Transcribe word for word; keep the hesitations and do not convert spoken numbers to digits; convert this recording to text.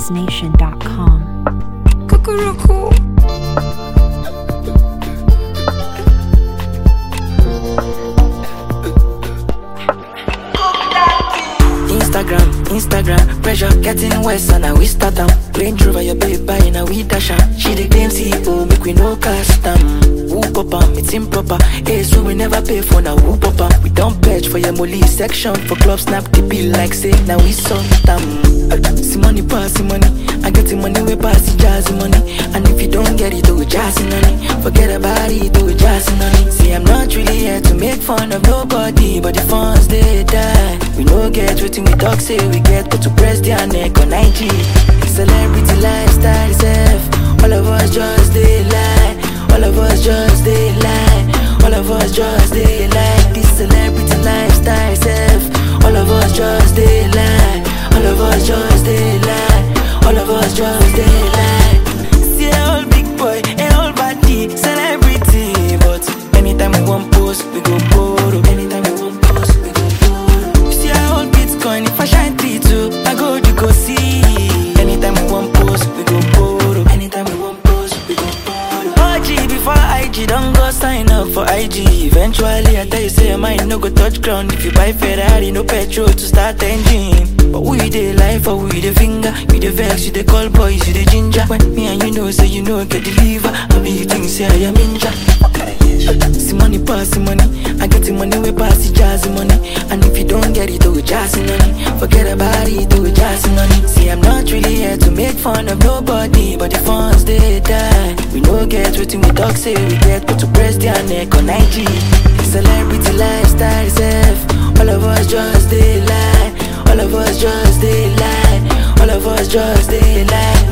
wiz nation dot com. Cuckoo. Instagram, Instagram, pressure getting worse and now we start am. Range Rover your babe buy and we dash am. She the claim C E O, make we no cast am. Who pop am, it's improper. Hey, so we never pay for now. Who pop am? We don't pledge for your molly section. For club snap the bill like say now we sold them. See money pass the money, I get the money we pass the jazzy money. And if you don't get it, do it jazzy money. Forget about it, do it jazzy money. See I'm not really here to make fun of nobody, but the funds they die. We no get what we talk say we get, but to press their neck on I G. Celebrity lifestyle is F. All of us just they lie. All of us just they lie. All of us just they lie. This celebrity lifestyle is F. All of us just they lie. All of us just they lie. All of us just they lie. See a old big boy, a old body, celebrity. But anytime we want post, we go borrow. Anytime we want post, we go borrow. See a old Bitcoin, if I shine three two, I go to go see. Anytime we want post, we go borrow. Anytime we want post, we go borrow. O G before I G, don't go sign up for I G. Eventually, I tell you say mine no go touch ground. If you buy Ferrari, no petrol to start engine. But we dey life or we dey finger. We dey vex, you dey call boys, you dey ginger. When me and you know say you know get deliver. I be you think say I am ninja. See money pass the money, I get the money we pass the jazzy money. And if you don't get it, do it jazzy money. Forget about it, do it jazzy money. See I'm not really here to make fun of nobody, but the funds they die. We no get what we talk say we get, but to press their neck on I G. Celebrity lifestyle is F. All of us just they lie. All of us just they lie. All of us just they lie.